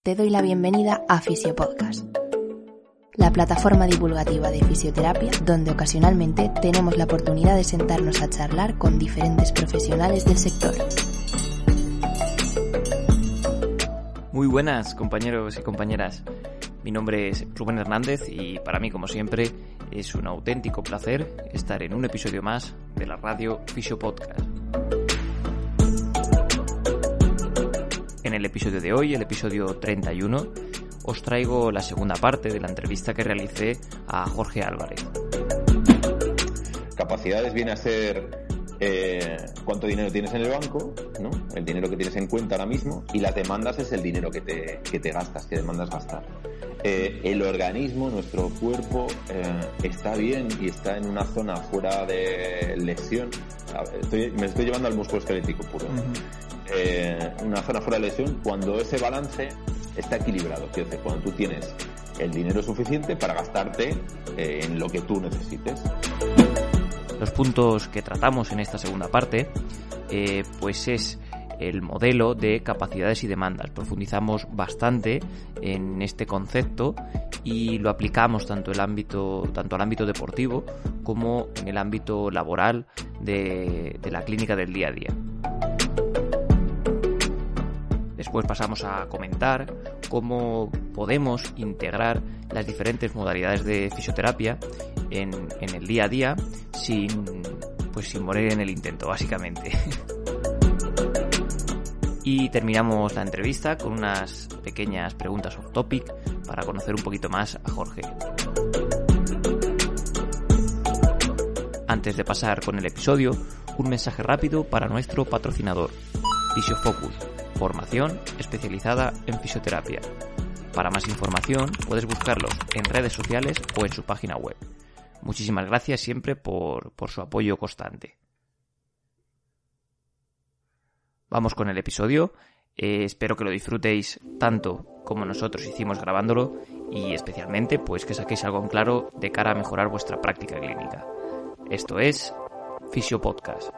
te doy la bienvenida a Fisiopodcast, la plataforma divulgativa de fisioterapia donde ocasionalmente tenemos la oportunidad de sentarnos a charlar con diferentes profesionales del sector. Muy buenas, compañeros y compañeras. Mi nombre es Rubén Hernández y para mí, como siempre, es un auténtico placer estar en un episodio más de la radio Fisiopodcast. En el episodio de hoy, el episodio 31, os traigo la segunda parte de la entrevista que realicé a Jorge Álvarez. Capacidades viene a ser cuánto dinero tienes en el banco, ¿no? El dinero que tienes en cuenta ahora mismo, y las demandas es el dinero que te gastas, que demandas gastar. El organismo, nuestro cuerpo, está bien y está en una zona fuera de lesión. Me estoy llevando al músculo esquelético puro. Una zona fuera de lesión cuando ese balance está equilibrado. Quiero decir, cuando tú tienes el dinero suficiente para gastarte en lo que tú necesites. Los puntos que tratamos en esta segunda parte, pues es el modelo de capacidades y demandas. Profundizamos bastante en este concepto y lo aplicamos tanto al ámbito deportivo como en el ámbito laboral de la clínica del día a día. Después pasamos a comentar cómo podemos integrar las diferentes modalidades de fisioterapia en el día a día sin morir en el intento, básicamente. Y terminamos la entrevista con unas pequeñas preguntas off topic para conocer un poquito más a Jorge. Antes de pasar con el episodio, un mensaje rápido para nuestro patrocinador, Fisiofocus, formación especializada en fisioterapia. Para más información puedes buscarlos en redes sociales o en su página web. Muchísimas gracias siempre por su apoyo constante. Vamos con el episodio. Espero que lo disfrutéis tanto como nosotros hicimos grabándolo y especialmente pues que saquéis algo en claro de cara a mejorar vuestra práctica clínica. Esto es Fisiopodcast.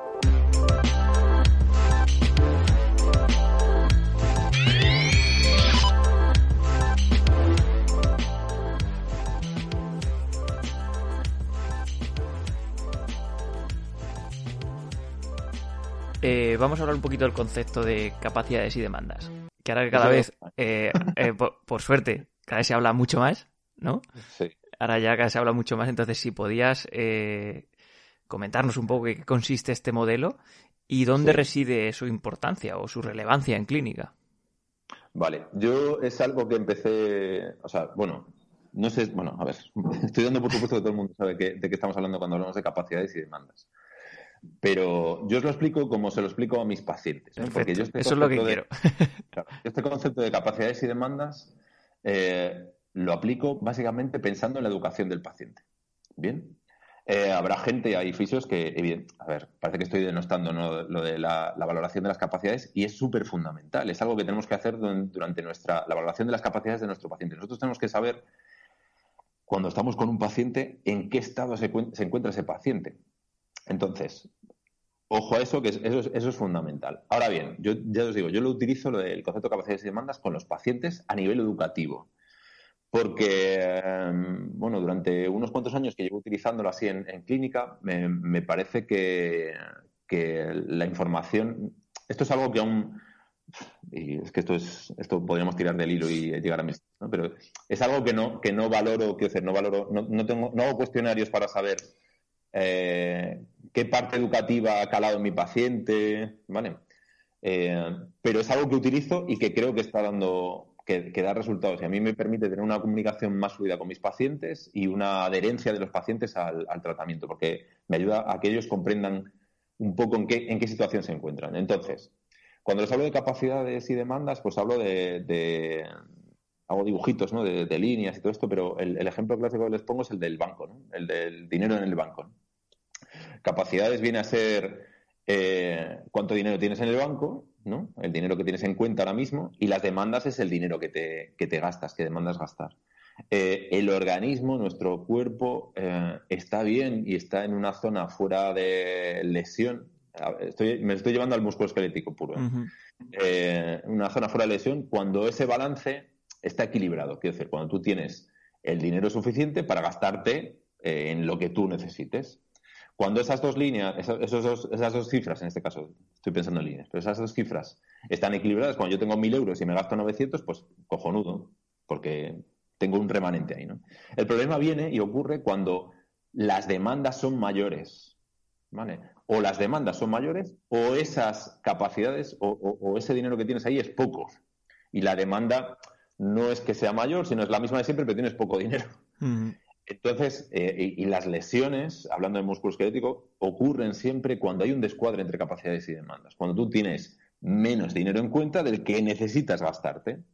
Vamos a hablar un poquito del concepto de capacidades y demandas. Que ahora que cada vez, por suerte, cada vez se habla mucho más, ¿no? Sí. Ahora ya cada vez se habla mucho más, entonces si podías comentarnos un poco qué consiste este modelo y dónde reside su importancia o su relevancia en clínica. Vale, yo es algo que empecé, no sé, a ver, estoy dando por supuesto que todo el mundo sabe de qué estamos hablando cuando hablamos de capacidades y demandas. Pero yo os lo explico como se lo explico a mis pacientes, ¿no? Porque yo eso es lo que quiero. Claro, este concepto de capacidades y demandas lo aplico básicamente pensando en la educación del paciente. ¿Bien? Habrá gente, hay fisios que, parece que estoy denostando, ¿no?, lo de la valoración de las capacidades, y es súper fundamental. Es algo que tenemos que hacer durante la valoración de las capacidades de nuestro paciente. Nosotros tenemos que saber, cuando estamos con un paciente, en qué estado se encuentra ese paciente. Entonces, ojo a eso, que eso es fundamental. Ahora bien, yo ya os digo, yo lo utilizo, el concepto de capacidades y demandas, con los pacientes a nivel educativo. Porque, durante unos cuantos años que llevo utilizándolo así en clínica, me parece que la información... Esto es algo que aún... Y es que esto podríamos tirar del hilo y llegar a mis... ¿no? Pero es algo que no valoro, no hago cuestionarios para saber... qué parte educativa ha calado en mi paciente, ¿vale? Pero es algo que utilizo y que creo que está dando, que da resultados, y a mí me permite tener una comunicación más fluida con mis pacientes y una adherencia de los pacientes al tratamiento, porque me ayuda a que ellos comprendan un poco en qué situación se encuentran. Entonces, cuando les hablo de capacidades y demandas, pues hablo hago dibujitos, ¿no?, de líneas y todo esto, pero el ejemplo clásico que les pongo es el del banco, ¿no?, el del dinero en el banco, ¿no? Capacidades viene a ser cuánto dinero tienes en el banco, ¿no?, el dinero que tienes en cuenta ahora mismo, y las demandas es el dinero que te gastas, que demandas gastar. El organismo, nuestro cuerpo, está bien y está en una zona fuera de lesión. Me estoy llevando al músculo esquelético puro. Uh-huh. Una zona fuera de lesión cuando ese balance está equilibrado. Quiero decir, cuando tú tienes el dinero suficiente para gastarte en lo que tú necesites. Cuando esas dos líneas, esas dos cifras, en este caso, estoy pensando en líneas, pero esas dos cifras están equilibradas, cuando yo tengo 1.000 euros y me gasto 900, pues cojonudo, porque tengo un remanente ahí, ¿no? El problema viene y ocurre cuando las demandas son mayores, ¿vale? O las demandas son mayores o esas capacidades o ese dinero que tienes ahí es poco. Y la demanda no es que sea mayor, sino es la misma de siempre, pero tienes poco dinero. Uh-huh. Entonces, y las lesiones, hablando de músculo esquelético, ocurren siempre cuando hay un descuadre entre capacidades y demandas. Cuando tú tienes menos dinero en cuenta del que necesitas gastarte.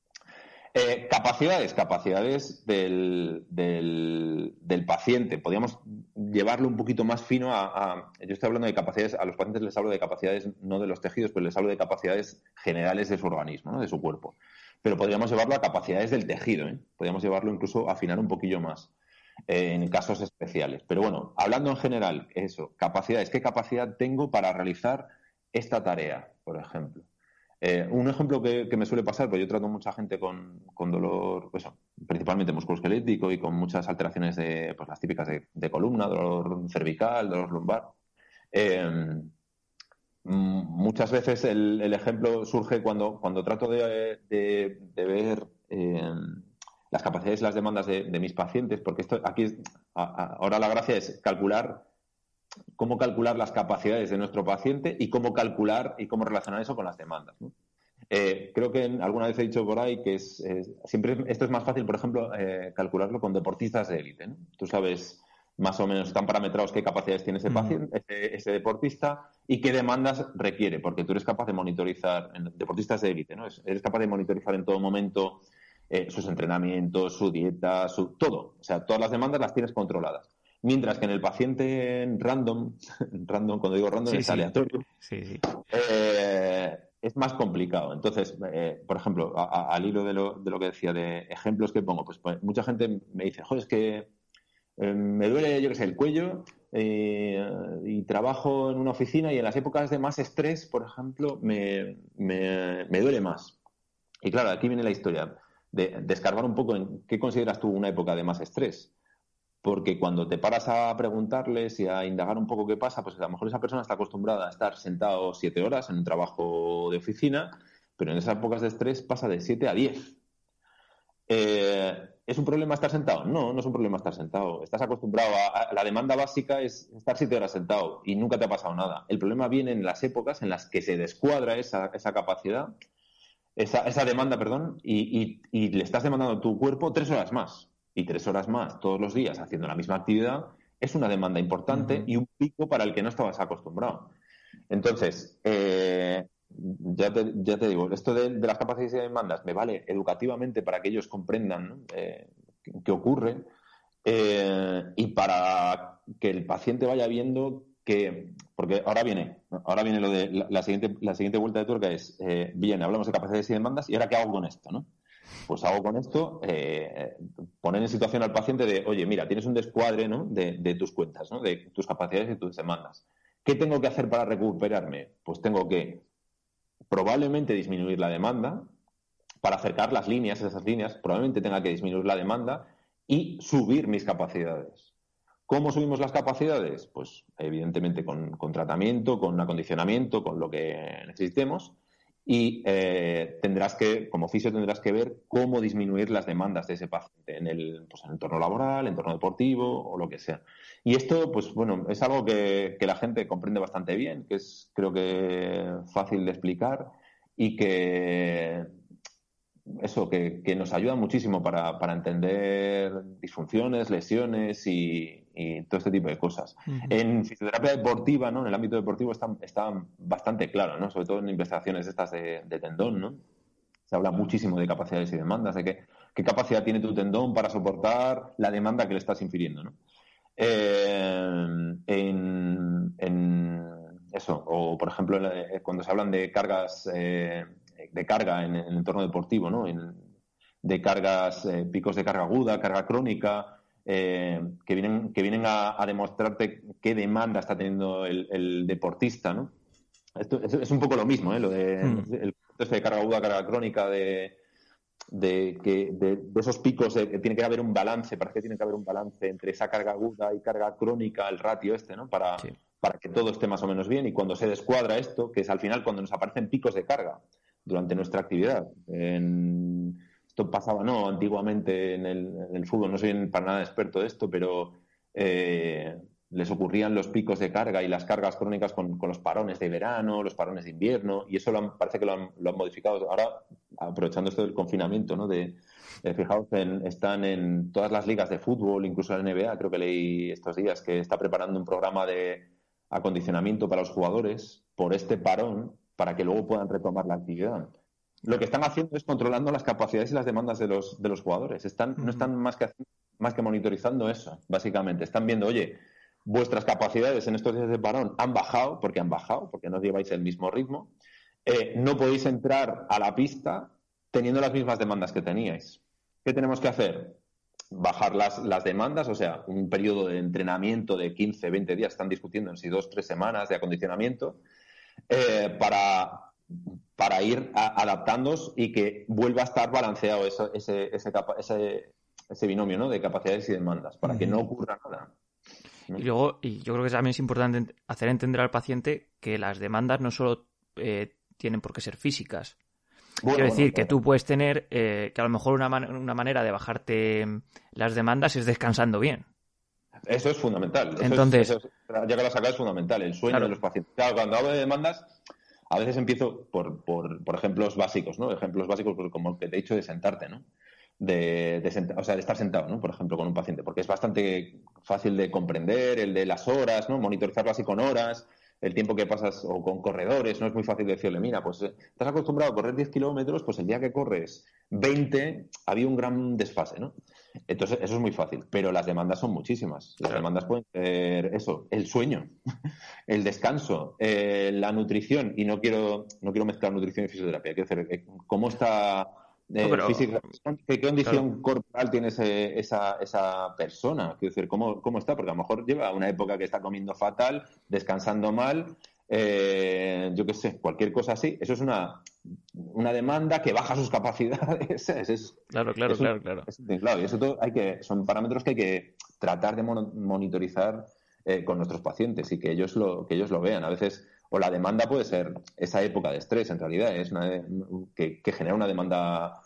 Capacidades del paciente. Podríamos llevarlo un poquito más fino yo estoy hablando de capacidades, a los pacientes les hablo de capacidades no de los tejidos, pero les hablo de capacidades generales de su organismo, ¿no? De su cuerpo. Pero podríamos llevarlo a capacidades del tejido, ¿eh? Podríamos llevarlo incluso a afinar un poquillo más en casos especiales. Pero bueno, hablando en general, eso, capacidades. ¿Qué capacidad tengo para realizar esta tarea, por ejemplo? Un ejemplo que me suele pasar, pues yo trato mucha gente con dolor, pues, principalmente musculoesquelético y con muchas alteraciones de, pues las típicas de columna, dolor cervical, dolor lumbar. Muchas veces el ejemplo surge cuando trato de ver las capacidades y las demandas de mis pacientes, porque ahora la gracia es cómo calcular las capacidades de nuestro paciente y cómo calcular y cómo relacionar eso con las demandas, ¿no? Creo que alguna vez he dicho por ahí que siempre esto es más fácil, por ejemplo, calcularlo con deportistas de élite, ¿no? Tú sabes más o menos, están parametrados qué capacidades tiene ese paciente, ese deportista y qué demandas requiere, porque tú eres capaz de monitorizar, deportistas de élite, ¿no? Eres capaz de monitorizar en todo momento sus entrenamientos, su dieta, todo. O sea, todas las demandas las tienes controladas. Mientras que en el paciente random, cuando digo random es aleatorio, es más complicado. Entonces, por ejemplo, al hilo de lo que decía de ejemplos que pongo, pues mucha gente me dice, joder, es que me duele, yo qué sé, el cuello y trabajo en una oficina y en las épocas de más estrés, por ejemplo, me duele más. Y claro, aquí viene la historia de escarbar un poco en qué consideras tú una época de más estrés. Porque cuando te paras a preguntarles y a indagar un poco qué pasa, pues a lo mejor esa persona está acostumbrada a estar sentado 7 horas en un trabajo de oficina, pero en esas épocas de estrés pasa de 7 a 10. ¿Es un problema estar sentado? No, no es un problema estar sentado. Estás acostumbrado la demanda básica es estar 7 horas sentado y nunca te ha pasado nada. El problema viene en las épocas en las que se descuadra esa capacidad, esa demanda, perdón, y le estás demandando a tu cuerpo 3 horas más. Y 3 horas más todos los días haciendo la misma actividad es una demanda importante y un pico para el que no estabas acostumbrado. Entonces, ya te digo, esto de las capacidades y demandas me vale educativamente para que ellos comprendan, ¿no? qué ocurre y para que el paciente vaya viendo que, porque ahora viene lo de la siguiente vuelta de tuerca es, bien, hablamos de capacidades y demandas y ahora ¿qué hago con esto, no? Pues hago con esto, poner en situación al paciente de, oye, mira, tienes un descuadre, ¿no? de tus cuentas, ¿no? De tus capacidades y tus demandas. ¿Qué tengo que hacer para recuperarme? Pues tengo que probablemente disminuir la demanda para acercar esas líneas, probablemente tenga que disminuir la demanda y subir mis capacidades. ¿Cómo subimos las capacidades? Pues evidentemente con tratamiento, con acondicionamiento, con lo que necesitemos. Y como fisio tendrás que ver cómo disminuir las demandas de ese paciente en el entorno laboral, entorno deportivo o lo que sea. Y esto, pues bueno, es algo que la gente comprende bastante bien, que es creo que fácil de explicar y que nos ayuda muchísimo para entender disfunciones, lesiones y todo este tipo de cosas. Uh-huh. En fisioterapia deportiva, ¿no? En el ámbito deportivo está bastante claro, ¿no? Sobre todo en investigaciones estas de tendón, ¿no? Se habla muchísimo de capacidades y demandas, de qué capacidad tiene tu tendón para soportar la demanda que le estás infiriendo, ¿no? O por ejemplo, cuando se hablan de cargas de carga en el entorno deportivo, ¿no? De cargas, picos de carga aguda, carga crónica, que vienen a demostrarte qué demanda está teniendo el deportista, ¿no? Esto es un poco lo mismo, ¿eh? Lo de el concepto de carga aguda, carga crónica, de de esos picos, que tiene que haber un balance, parece que tiene que haber un balance entre esa carga aguda y carga crónica, el ratio ¿no? Para que todo esté más o menos bien, y cuando se descuadra esto, que es al final cuando nos aparecen picos de carga durante nuestra actividad. Esto pasaba, ¿no? Antiguamente en el fútbol, no soy para nada experto de esto, pero les ocurrían los picos de carga y las cargas crónicas con los parones de verano, los parones de invierno, y eso parece que lo han modificado. Ahora, aprovechando esto del confinamiento, ¿no? Fijaos, están en todas las ligas de fútbol, incluso la NBA, creo que leí estos días, que está preparando un programa de acondicionamiento para los jugadores por este parón, para que luego puedan retomar la actividad. Lo que están haciendo es controlando las capacidades y las demandas de los jugadores. No están más que monitorizando eso, básicamente. Están viendo, oye, vuestras capacidades en estos días de parón han bajado, porque no lleváis el mismo ritmo. No podéis entrar a la pista teniendo las mismas demandas que teníais. ¿Qué tenemos que hacer? Bajar las demandas, o sea, un periodo de entrenamiento de 15, 20 días, están discutiendo en si 2, 3 semanas de acondicionamiento, para ir adaptándoos y que vuelva a estar balanceado ese binomio, ¿no? De capacidades y demandas, para que no ocurra nada. Y luego, y yo creo que también es importante hacer entender al paciente que las demandas no solo tienen por qué ser físicas. Quiero decir que tú puedes tener que a lo mejor una manera de bajarte las demandas es descansando bien. Eso es fundamental. Entonces, ya que lo sacas, es fundamental. El sueño de los pacientes. Claro, cuando hablo de demandas, a veces empiezo por ejemplos básicos, ¿no? Ejemplos básicos como el que te he dicho de sentarte, ¿no? De estar sentado, ¿no? Por ejemplo, con un paciente, porque es bastante fácil de comprender, el de las horas, ¿no? Monitorizarlo así con horas, el tiempo que pasas, o con corredores, no es muy fácil decirle, mira, pues estás acostumbrado a correr 10 kilómetros, pues el día que corres 20 había un gran desfase, ¿no? Entonces, eso es muy fácil, pero las demandas son muchísimas. Las demandas pueden ser eso, el sueño, el descanso, la nutrición, y no quiero mezclar nutrición y fisioterapia, quiero decir, cómo está... física, ¿qué condición corporal tiene esa persona? Quiero decir, ¿cómo está? Porque a lo mejor lleva una época que está comiendo fatal, descansando mal, yo qué sé, cualquier cosa así. Eso es una demanda que baja sus capacidades. Claro. Y eso son parámetros que hay que tratar de monitorizar con nuestros pacientes, y que ellos lo vean. A veces, o la demanda puede ser esa época de estrés, en realidad, es que genera una demanda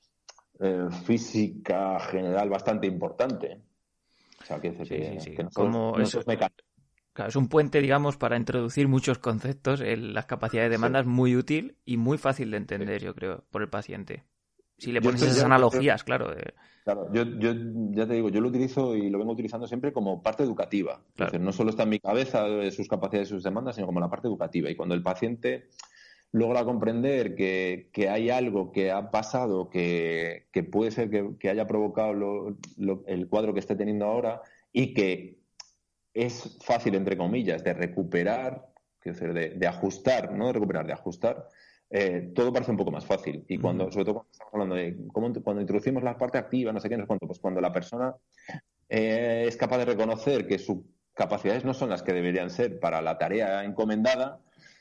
física general bastante importante. O sea, que no es mecánico. Claro, es un puente, digamos, para introducir muchos conceptos. Las capacidades de demanda es muy útil y muy fácil de entender, yo creo, por el paciente. Si le pones esas analogías, claro. Claro, yo ya te digo, yo lo utilizo y lo vengo utilizando siempre como parte educativa. Claro. Es decir, no solo está en mi cabeza sus capacidades y sus demandas, sino como la parte educativa. Y cuando el paciente logra comprender que hay algo que ha pasado que puede ser que haya provocado el cuadro que esté teniendo ahora, y que es fácil, entre comillas, de recuperar, es decir, de ajustar, no de recuperar, de ajustar, todo parece un poco más fácil. Y sobre todo cuando estamos hablando de cuando introducimos la parte activa, no sé qué, no sé cuánto, pues cuando la persona es capaz de reconocer que sus capacidades no son las que deberían ser para la tarea encomendada,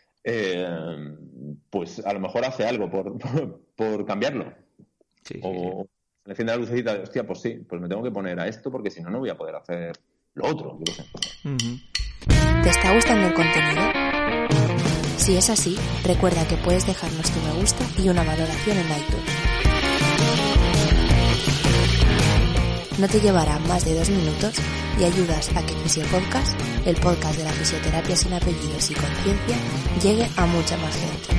pues a lo mejor hace algo por cambiarlo. O le enciende la lucecita de, hostia, pues sí, pues me tengo que poner a esto, porque si no, no voy a poder hacer lo otro. Yo sé. ¿Te está gustando el contenido? Si es así, recuerda que puedes dejarnos tu me gusta y una valoración en iTunes. No te llevará más de 2 minutos y ayudas a que Fisiopodcast, el podcast de la fisioterapia sin apellidos y conciencia, llegue a mucha más gente.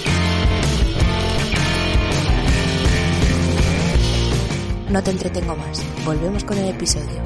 No te entretengo más, volvemos con el episodio.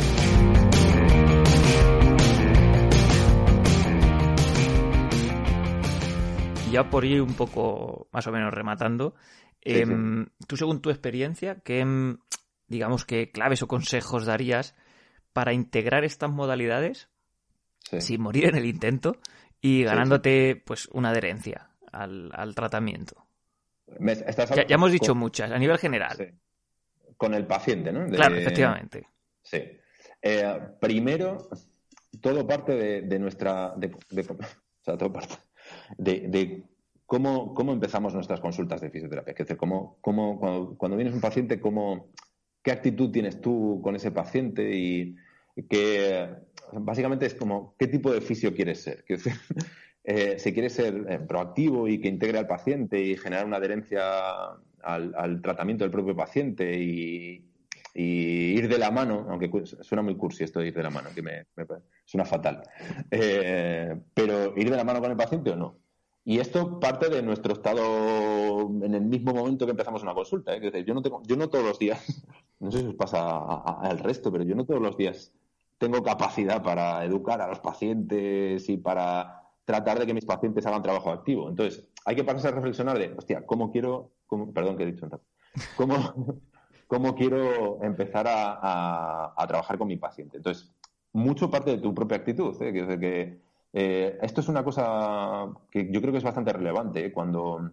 Ya por ir un poco más o menos rematando, tú, según tu experiencia, ¿qué, digamos, qué claves o consejos darías para integrar estas modalidades sin morir en el intento y ganándote pues una adherencia al tratamiento? Ya hemos dicho muchas, a nivel general. Sí. Con el paciente, ¿no? Claro, efectivamente. Sí. Primero, todo parte de nuestra... o sea, todo parte de ¿cómo empezamos nuestras consultas de fisioterapia? Es decir, cuando vienes un paciente, ¿qué actitud tienes tú con ese paciente? Y básicamente es como, ¿qué tipo de fisio quieres ser? Quiero decir, si quieres ser proactivo y que integre al paciente y generar una adherencia al tratamiento del propio paciente y ir de la mano, aunque suena muy cursi esto de ir de la mano, que me suena fatal, pero ir de la mano con el paciente o no. Y esto parte de nuestro estado en el mismo momento que empezamos una consulta. Es decir, yo no todos los días, no sé si os pasa al resto, pero yo no todos los días tengo capacidad para educar a los pacientes y para tratar de que mis pacientes hagan trabajo activo. Entonces, hay que pasarse a reflexionar de, hostia, perdón que he dicho ¿cómo quiero empezar a trabajar con mi paciente? Entonces, mucho parte de tu propia actitud. Quiero decir que esto es una cosa que yo creo que es bastante relevante cuando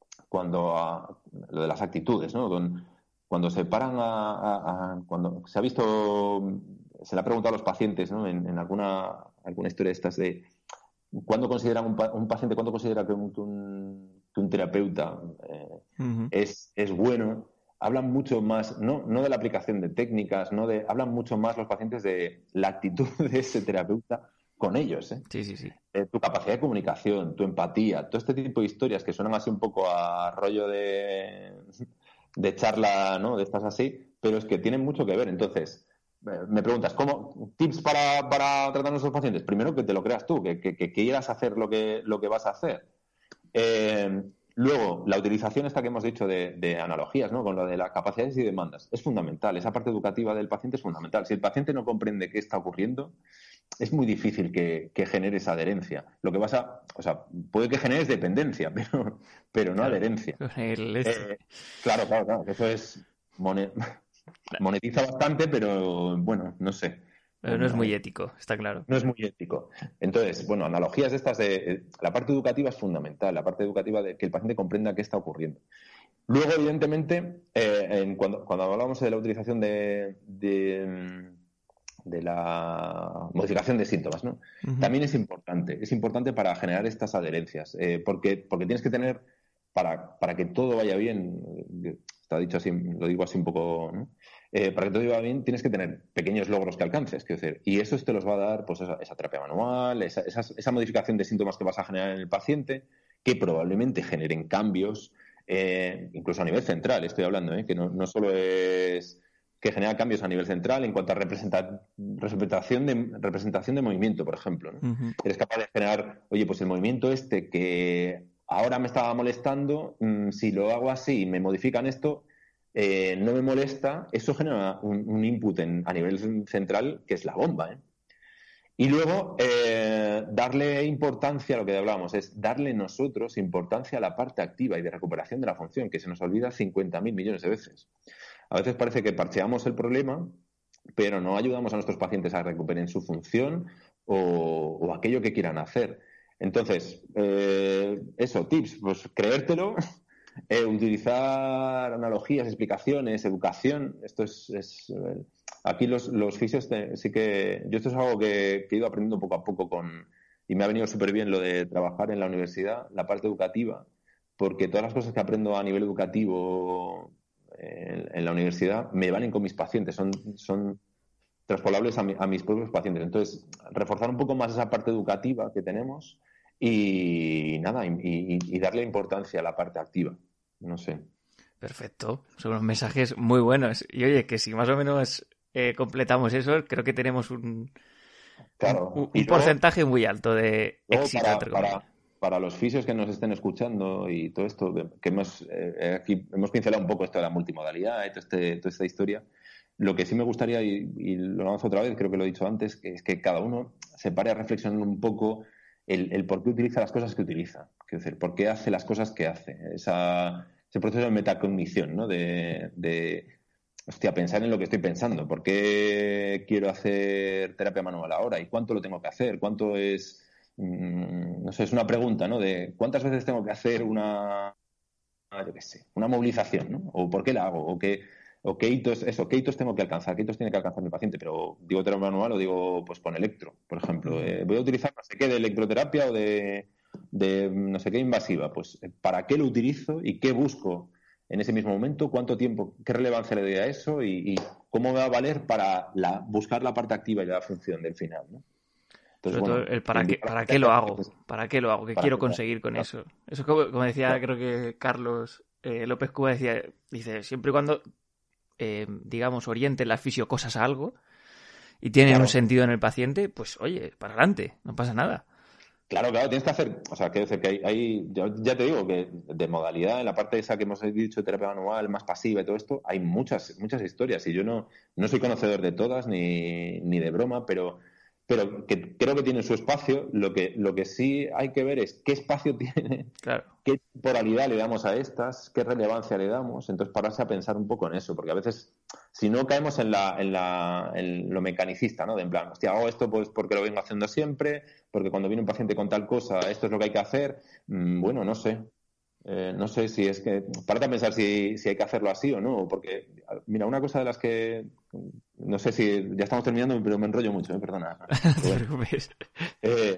lo de las actitudes, ¿no? Cuando se paran cuando se ha visto, se le ha preguntado a los pacientes, ¿no? En alguna historia de estas de ¿cuándo consideran un paciente, cuándo considera que un terapeuta es bueno? Hablan mucho más, no de la aplicación de técnicas, hablan mucho más los pacientes de la actitud de ese terapeuta con ellos. Sí. Tu capacidad de comunicación, tu empatía, todo este tipo de historias que suenan así un poco a rollo de charla, ¿no? De estas así, pero es que tienen mucho que ver. Entonces, me preguntas, ¿cómo tips para tratar a nuestros pacientes? Primero, que te lo creas tú, que quieras hacer lo que vas a hacer. Luego, la utilización esta que hemos dicho de analogías, ¿no? Con lo de las capacidades y demandas, es fundamental. Esa parte educativa del paciente es fundamental. Si el paciente no comprende qué está ocurriendo, es muy difícil que genere esa adherencia. Lo que puede que generes dependencia, pero no adherencia. Claro. Eso es monetiza bastante, pero bueno, no sé. Pero no es muy ético, está claro. No es muy ético. Entonces, bueno, analogías de estas la parte educativa es fundamental, la parte educativa de que el paciente comprenda qué está ocurriendo. Luego, evidentemente, cuando hablábamos de la utilización de la modificación de síntomas, ¿no? Uh-huh. También es importante para generar estas adherencias, porque tienes que tener, para que todo vaya bien, está dicho así, lo digo así un poco, ¿no? Para que todo vaya bien tienes que tener pequeños logros que alcances, quiero decir, y eso te los va a dar pues esa terapia manual, esa modificación de síntomas que vas a generar en el paciente, que probablemente generen cambios, incluso a nivel central, estoy hablando, que no solo es que genera cambios a nivel central en cuanto a representación de movimiento, por ejemplo, ¿no? Uh-huh. Eres capaz de generar, oye, pues el movimiento que ahora me estaba molestando, si lo hago así y me modifican esto, no me molesta, eso genera un input a nivel central que es la bomba, Y luego, darle importancia a lo que hablábamos, es darle nosotros importancia a la parte activa y de recuperación de la función, que se nos olvida 50.000 millones de veces. A veces parece que parcheamos el problema, pero no ayudamos a nuestros pacientes a recuperen su función o aquello que quieran hacer. Entonces, tips, pues creértelo, utilizar analogías, explicaciones, educación. Esto es aquí los fisios sí que... Yo esto es algo que he ido aprendiendo poco a poco y me ha venido súper bien lo de trabajar en la universidad, la parte educativa, porque todas las cosas que aprendo a nivel educativo en la universidad me valen con mis pacientes, son traspolables a mis propios pacientes. Entonces, reforzar un poco más esa parte educativa que tenemos y darle importancia a la parte activa. No sé. Perfecto. Son unos mensajes muy buenos. Y oye, que si más o menos completamos eso, creo que tenemos un porcentaje muy alto de éxito. Para los fisios que nos estén escuchando y todo esto, que aquí hemos pincelado un poco esto de la multimodalidad y toda esta historia, lo que sí me gustaría, y lo lanzo otra vez, creo que lo he dicho antes, que es que cada uno se pare a reflexionar un poco el por qué utiliza las cosas que utiliza. Es decir, por qué hace las cosas que hace. Ese proceso de metacognición, ¿no? Pensar en lo que estoy pensando. ¿Por qué quiero hacer terapia manual ahora? ¿Y cuánto lo tengo que hacer? ¿Cuánto es...? No sé, es una pregunta, ¿no? De cuántas veces tengo que hacer una movilización, ¿no? O por qué la hago, o qué hitos tengo que alcanzar, qué hitos tiene que alcanzar mi paciente, pero digo terapia manual o digo pues con electro, por ejemplo. Voy a utilizar no sé qué de electroterapia o de de no sé qué invasiva, pues ¿para qué lo utilizo y qué busco en ese mismo momento? ¿Cuánto tiempo? ¿Qué relevancia le doy a eso? Y cómo me va a valer para buscar la parte activa y la función del final, ¿no? Entonces, Sobre todo bueno, el para qué lo hago, ¿para qué lo hago? ¿Qué quiero conseguir con claro, eso? Eso es como decía, claro, creo que Carlos López Cuba dice, siempre y cuando, digamos, oriente la fisio cosas a algo y tienen un claro. sentido en el paciente, pues oye, para adelante, no pasa nada. Claro, tienes que hacer, o sea, quiero decir que yo ya te digo que de modalidad, en la parte esa que hemos dicho, terapia manual, más pasiva y todo esto, hay muchas historias y yo no soy conocedor de todas ni de broma, pero que creo que tiene su espacio. Lo que sí hay que ver es qué espacio tiene, Claro. qué temporalidad le damos a estas, qué relevancia le damos, entonces pararse a pensar un poco en eso, porque a veces, si no caemos en lo mecanicista, ¿no? De en plan, hostia, hago esto pues porque lo vengo haciendo siempre, porque cuando viene un paciente con tal cosa, esto es lo que hay que hacer. Bueno, no sé. No sé si es que. Párate a pensar si hay que hacerlo así o no. Porque, mira, una cosa de las que. No sé si. Ya estamos terminando, pero me enrollo mucho, perdona. No te Pero bueno. preocupes. Eh,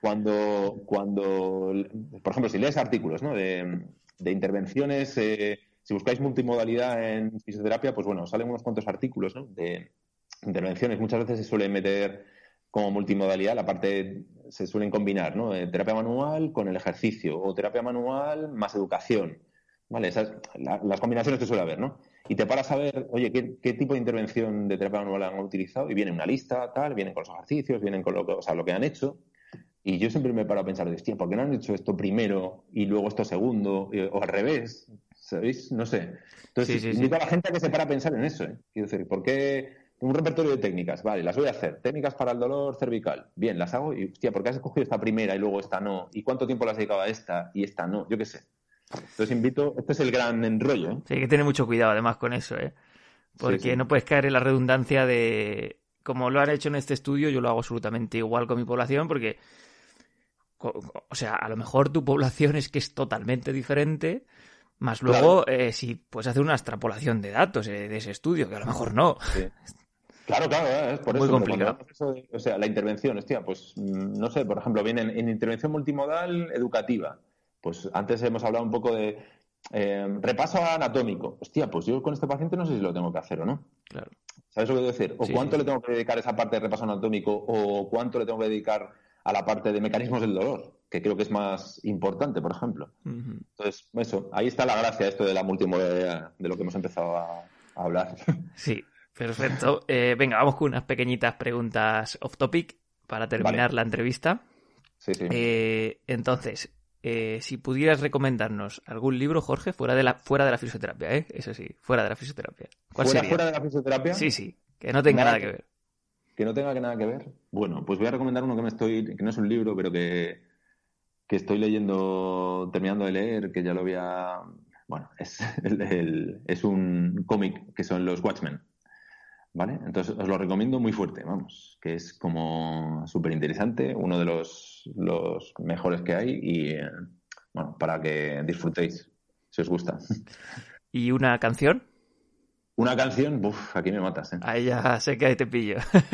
por ejemplo, si lees artículos, ¿no? de intervenciones, si buscáis multimodalidad en fisioterapia, pues bueno, salen unos cuantos artículos, ¿no? De intervenciones. Muchas veces se suele meter como multimodalidad la parte, se suelen combinar, ¿no? Terapia manual con el ejercicio o terapia manual más educación, ¿vale? Las combinaciones que suele haber, ¿no? Y te paras a ver, oye, ¿qué tipo de intervención de terapia manual han utilizado? Y viene una lista, tal, vienen con los ejercicios, vienen con lo que han hecho. Y yo siempre me paro a pensar, hostia, ¿por qué no han hecho esto primero y luego esto segundo? O al revés, ¿sabéis? No sé. Sí, Entonces, sí, sí. invito a la gente a que se para a pensar en eso, ¿eh? Quiero decir, ¿por qué un repertorio de técnicas? Vale, las voy a hacer. Técnicas para el dolor cervical. Bien, las hago y, hostia, ¿por qué has escogido esta primera y luego esta no? ¿Y cuánto tiempo le has dedicado a esta y esta no? Yo qué sé. Entonces este es el gran enrollo, ¿eh? Sí, hay que tener mucho cuidado además con eso, ¿eh? Sí, Porque sí. no puedes caer en la redundancia de, como lo han hecho en este estudio, yo lo hago absolutamente igual con mi población, porque, o sea, a lo mejor tu población es que es totalmente diferente, más Claro. luego si puedes hacer una extrapolación de datos de ese estudio, que a lo mejor no. Sí. Claro, es por Muy eso, pero cuando complicado. vemos eso, o sea, la intervención, hostia, pues no sé, por ejemplo, viene en intervención multimodal educativa. Pues antes hemos hablado un poco de repaso anatómico. Hostia, pues yo con este paciente no sé si lo tengo que hacer o no. Claro. ¿Sabes lo que quiero decir? O Sí, sí, cuánto le sí. tengo que dedicar a esa parte de repaso anatómico o cuánto le tengo que dedicar a la parte de mecanismos del dolor, que creo que es más importante, por ejemplo. Ujú. Entonces, eso, ahí está la gracia esto de la multimodalidad, de lo que hemos empezado a hablar. Sí, perfecto. Venga, vamos con unas pequeñitas preguntas off topic para Vale, terminar la entrevista. sí, sí. Entonces, si pudieras recomendarnos algún libro, Jorge, fuera de la fisioterapia, ¿eh? Eso sí, fuera de la fisioterapia. ¿Cuál sería? Fuera de la fisioterapia, Sí, sí, que no tenga nada nada que ver. que no tenga nada que ver. Bueno, pues voy a recomendar uno que no es un libro, pero que estoy leyendo, terminando de leer, que ya lo había. Bueno, es, es un cómic que son los Watchmen. ¿Vale? Entonces os lo recomiendo muy fuerte, vamos, que es como súper interesante, uno de los mejores que hay y, bueno, para que disfrutéis, si os gusta. ¿Y una canción? Una canción, uff, aquí me matas, ¿eh? Ahí ya sé que ahí te pillo.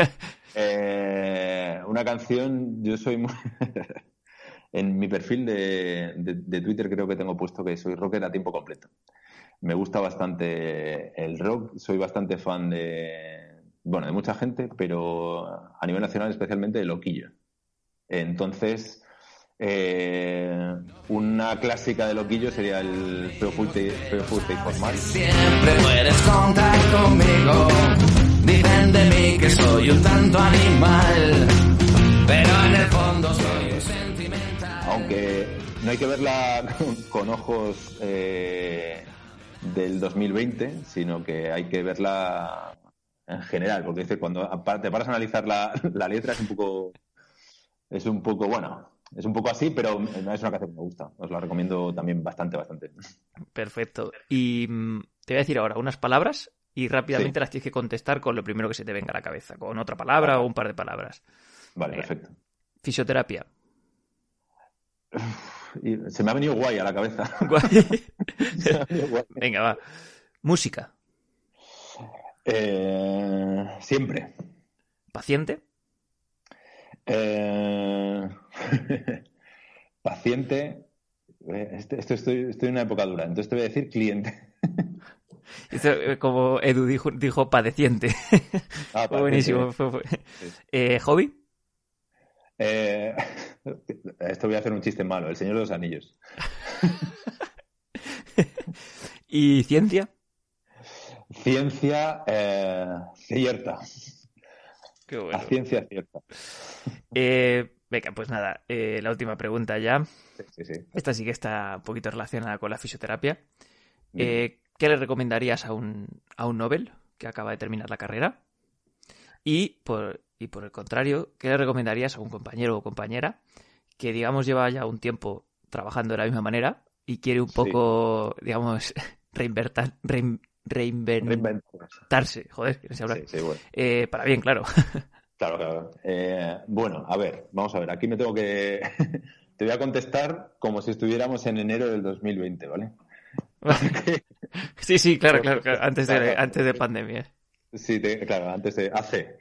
Una canción, yo soy muy... En mi perfil de Twitter creo que tengo puesto que soy rocker a tiempo completo. Me gusta bastante el rock, soy bastante fan bueno, de mucha gente, pero a nivel nacional especialmente de Loquillo. Entonces, una clásica de Loquillo sería el Feo Fuerte y Formal. Siempre puedes contar conmigo. Dicen de mí que soy un tanto animal, pero en el fondo soy un sentimental. Aunque no hay que verla con ojos del 2020, sino que hay que verla en general, porque dice, cuando te paras a analizar la letra es un poco, bueno, es un poco así, pero no es una canción que me gusta. Os la recomiendo también bastante, bastante. Perfecto. Y te voy a decir ahora unas palabras y Sí, rápidamente las tienes que contestar con lo primero que se te venga a la cabeza, con otra palabra o vale, un par de palabras. vale, Venga. perfecto. Fisioterapia. Y se me ha venido guay a la cabeza. Guay. Se me ha venido guay. Venga, va. Música. Siempre. Paciente. Eh, paciente. Estoy en una época dura, entonces te voy a decir cliente. Esto, como Edu dijo padeciente. Paciente. Buenísimo. ¿Hobby? Esto voy a hacer un chiste malo. El Señor de los Anillos. ¿Y ciencia? Ciencia cierta. Qué bueno. La ciencia cierta. Venga, pues nada, la última pregunta ya. Sí. Esta sí que está un poquito relacionada con la fisioterapia. ¿Qué le recomendarías a un Nobel que acaba de terminar la carrera? Y por el contrario, ¿qué le recomendarías a un compañero o compañera que, digamos, lleva ya un tiempo trabajando de la misma manera y quiere un poco, digamos, reinventarse? Joder, que no sé hablar. Sí, bueno. Para bien, claro. Claro. Bueno, a ver, vamos a ver. Aquí me tengo que... Te voy a contestar como si estuviéramos en enero del 2020, ¿vale? Sí, claro. Antes de pandemia. Sí, claro, antes de... Hace.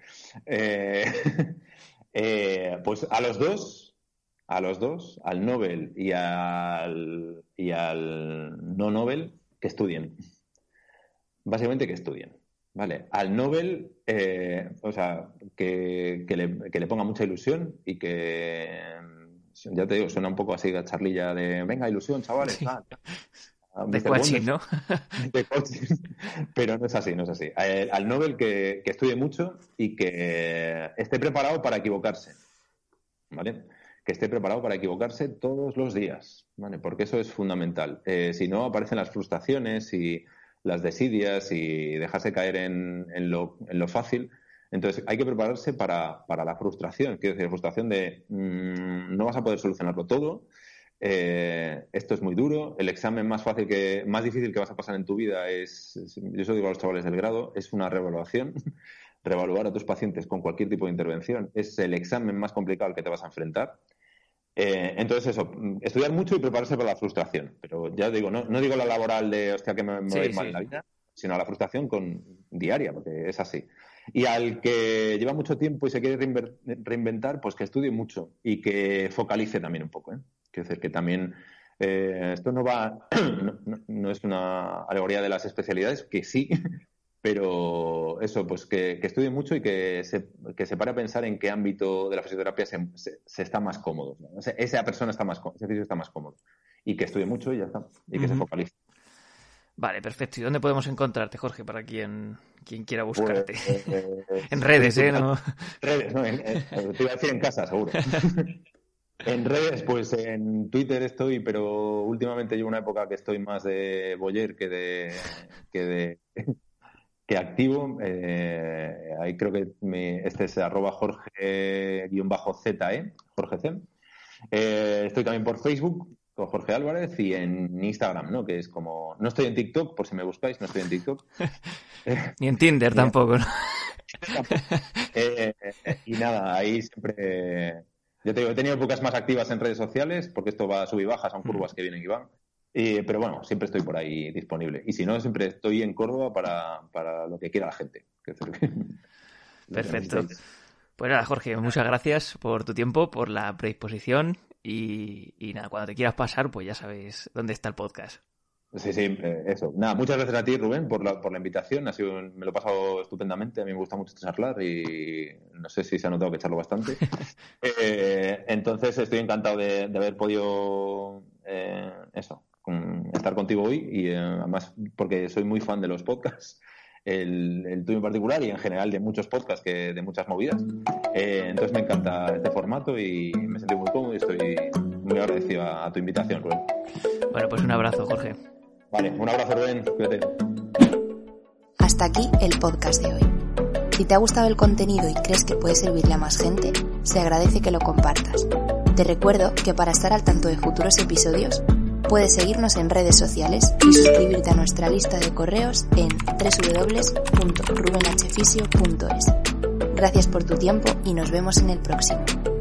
Pues a los dos, al Nobel y al no Nobel, que estudien. Básicamente que estudien. Vale, al Nobel, o sea, que le ponga mucha ilusión y que, ya te digo, suena un poco así de charlilla de, venga, ilusión, chavales. Sí. De coaching, ¿no? De coaching, pero no es así. Al Nobel que estudie mucho y que esté preparado para equivocarse, ¿vale? Que esté preparado para equivocarse todos los días, ¿vale? Porque eso es fundamental. Si no, aparecen las frustraciones y las desidias y dejarse caer en lo fácil. Entonces, hay que prepararse para la frustración. Quiero decir, frustración de no vas a poder solucionarlo todo. Esto es muy duro. El examen más difícil que vas a pasar en tu vida yo eso digo a los chavales del grado, es una reevaluación. Reevaluar a tus pacientes con cualquier tipo de intervención es el examen más complicado al que te vas a enfrentar. Entonces eso, estudiar mucho y prepararse para la frustración, pero ya digo, no digo la laboral de hostia que me va a ir mal en la vida, sino la frustración diaria, porque es así. Y al que lleva mucho tiempo y se quiere reinventar, pues que estudie mucho y que focalice también un poco, Quiero decir que también esto no es una alegoría de las especialidades, que sí, pero eso, pues que estudie mucho y que se pare a pensar en qué ámbito de la fisioterapia se está más cómodo, ¿no? Esa persona ese fisio está más cómodo. Y que estudie mucho y ya está. Y que se focalice. Vale, perfecto. ¿Y dónde podemos encontrarte, Jorge, para quien quiera buscarte? Pues, en redes, ¿no? Redes, ¿no? Te iba a decir en casa, seguro. En redes, pues en Twitter estoy, pero últimamente llevo una época que estoy más de boyer que activo. Ahí creo que este es @Jorge_ZE, Jorge C. Estoy también por Facebook con Jorge Álvarez y en Instagram, ¿no? Que es como... No estoy en TikTok, por si me buscáis, no estoy en TikTok. Ni en Tinder tampoco, ¿no? Y nada, ahí siempre... Yo te digo, he tenido épocas más activas en redes sociales, porque esto va a sub y baja, son curvas que vienen y van. Pero bueno, siempre estoy por ahí disponible. Y si no, siempre estoy en Córdoba para lo que quiera la gente. Perfecto. Pues nada, Jorge, muchas gracias por tu tiempo, por la predisposición y nada, cuando te quieras pasar, pues ya sabes dónde está el podcast. Sí, eso. Nada, muchas gracias a ti, Rubén, por la invitación. Me lo he pasado estupendamente. A mí me gusta mucho charlar y no sé si se ha notado que charlo bastante. Entonces estoy encantado de haber podido estar contigo hoy y además porque soy muy fan de los podcasts, el tuyo en particular y en general de muchos podcasts, de muchas movidas. Entonces me encanta este formato y me sentí muy cómodo y estoy muy agradecido a tu invitación, Rubén. Bueno, pues un abrazo, Jorge. Vale, un abrazo, Rubén. Cuídate. Hasta aquí el podcast de hoy. Si te ha gustado el contenido y crees que puede servirle a más gente, se agradece que lo compartas. Te recuerdo que para estar al tanto de futuros episodios, puedes seguirnos en redes sociales y suscribirte a nuestra lista de correos en www.rubenhfisio.es. Gracias por tu tiempo y nos vemos en el próximo.